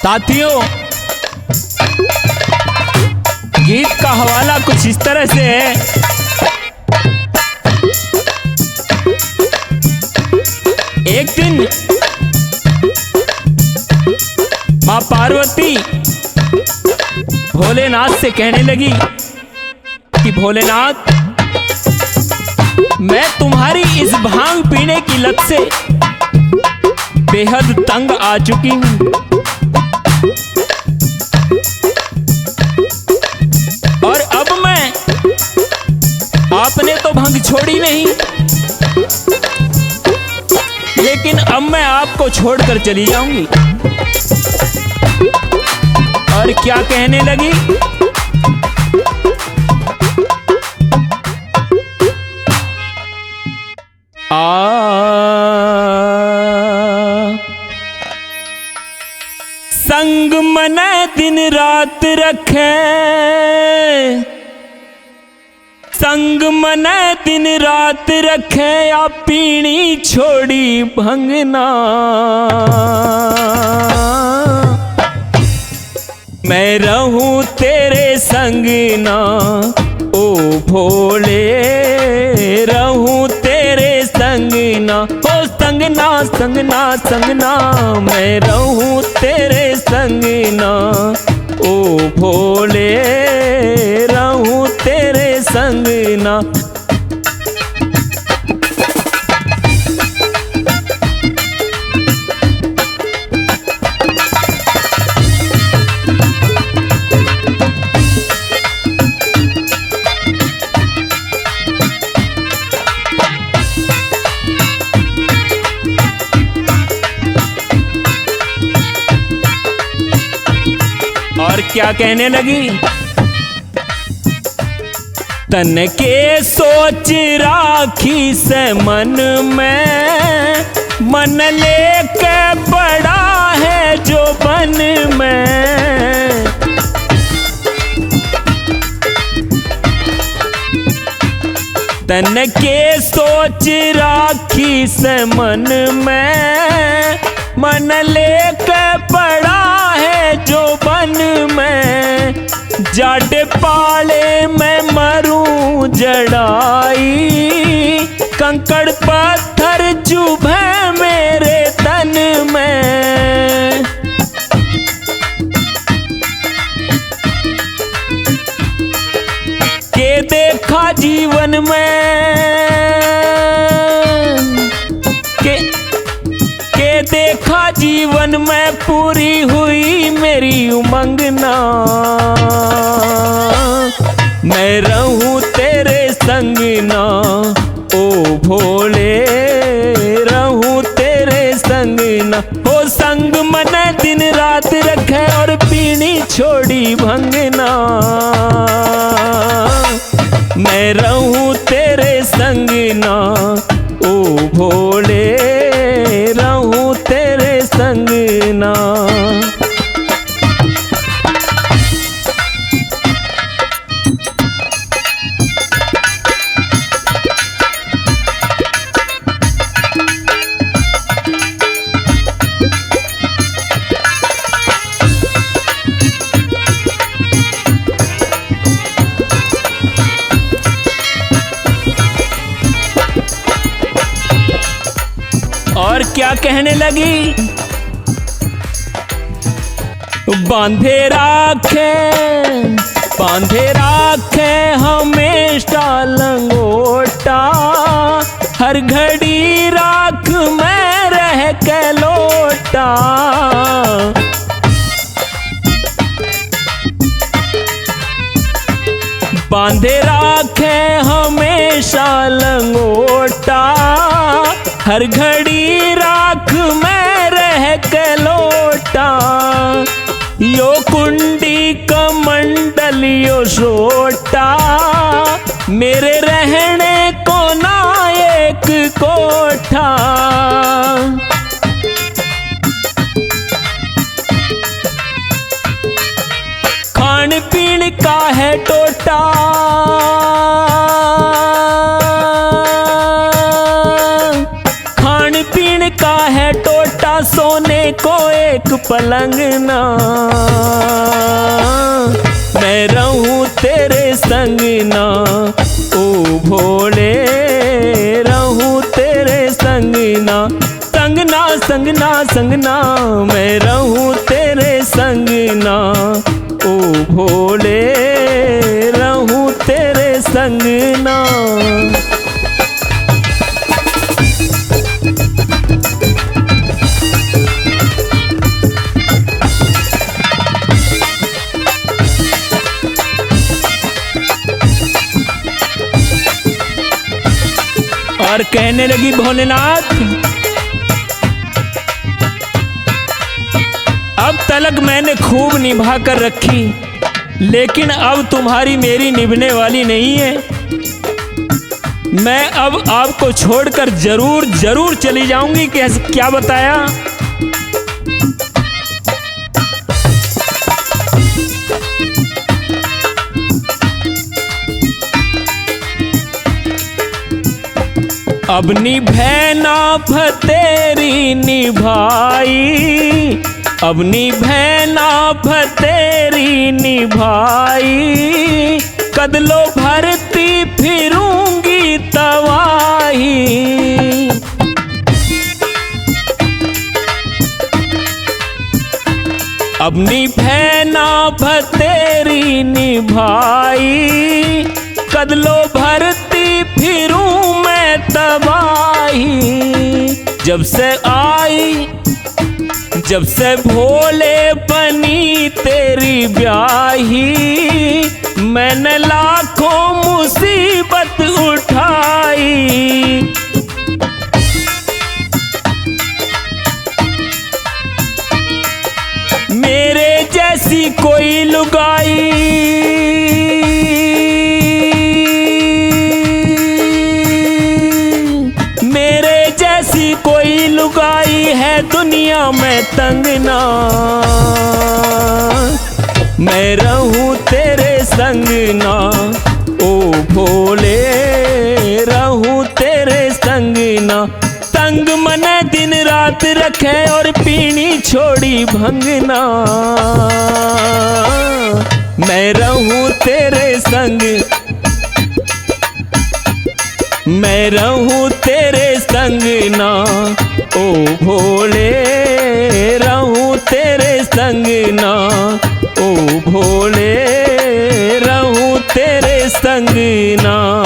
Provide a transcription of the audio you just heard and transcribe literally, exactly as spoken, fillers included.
साथियों, गीत का हवाला कुछ इस तरह से है। एक दिन मां पार्वती भोलेनाथ से कहने लगी कि भोलेनाथ, मैं तुम्हारी इस भांग पीने की लत से बेहद तंग आ चुकी हूं और अब मैं, आपने तो भंग छोड़ी नहीं, लेकिन अब मैं आपको छोड़कर चली जाऊंगी। और क्या कहने लगी? आ संग मने दिन रात रखे, संग मने दिन रात रखे, या पीनी छोड़ी भंगना। मैं रहूं तेरे संग ना ओ भोले, रहूं तेरे संग ना ओ संगना संगना संगना। मैं रहूं तेरे संग ना ओ भोले, रहूं तेरे संग ना। और क्या कहने लगी? तन के सोच राखी से मन में, मन लेके बड़ा है जो बन में। तन के सोच राखी से मन में, मन लेके पड़ा है जो बन में। जाट पाले में मरूं जड़ाई, कंकड़ पत्थर चुभे मेरे तन में। के देखा जीवन में, के के देखा जीवन में पूरी हुई मेरी उमंग ना। मैं रहूं तेरे संग ना ओ भोले, रहूं तेरे संग ना। हो संग मने दिन रात रखे और पीनी छोड़ी भंगना। मैं रहूं तेरे संग ना ओ भोले, रहूं तेरे संग ना। और क्या कहने लगी? बांधे राखे, बांधे राखे हमेशा लंगोटा, हर घड़ी राख में रह के लोटा। बांधे राखे हमेशा लंगोटा, हर घड़ी राख में रह के लोटा। यो कुंडी कमंडल यो सोटा, मेरे रहने को ना एक कोठा। खान पीन का है टोटा, खान पीन का है टोटा, सोने को एक एक पलंग ना, मैं रहूं तेरे संग ना, ओ भोले रहूं तेरे संग ना, संग ना संग ना संग ना, मैं रहूं तेरे संग ना, ओ भोले रहूं तेरे संग ना। और कहने लगी भोलेनाथ, अब तलक मैंने खूब निभा कर रखी, लेकिन अब तुम्हारी मेरी निभने वाली नहीं है। मैं अब आपको छोड़कर जरूर जरूर चली जाऊंगी। कैसे, क्या बताया? अब निभै ना तेरी निभाई, अब निभै ना तेरी निभाई, कदलो भरती फिरूंगी तवाही। अब निभै ना तेरी निभाई, कदलो भरती फिरूं मैं तबाही। जब से आई जब से भोले बनी तेरी ब्याही, मैंने लाखों मुसीबत उठाई। मेरे जैसी कोई लुगाई, मेरे जैसी कोई लुगाई है दुनिया में तंग ना, मैं रहूं तेरे संग ना, ओ भोले रहूं तेरे संग ना। तंग मने दिन रात रखे और पीनी छोड़ी भंगना, मैं रहूं तेरे संग, मैं रहूं तेरे संग ना, ओ भोले रहूं तेरे संग ना, ओ भोले रहूं तेरे संग ना।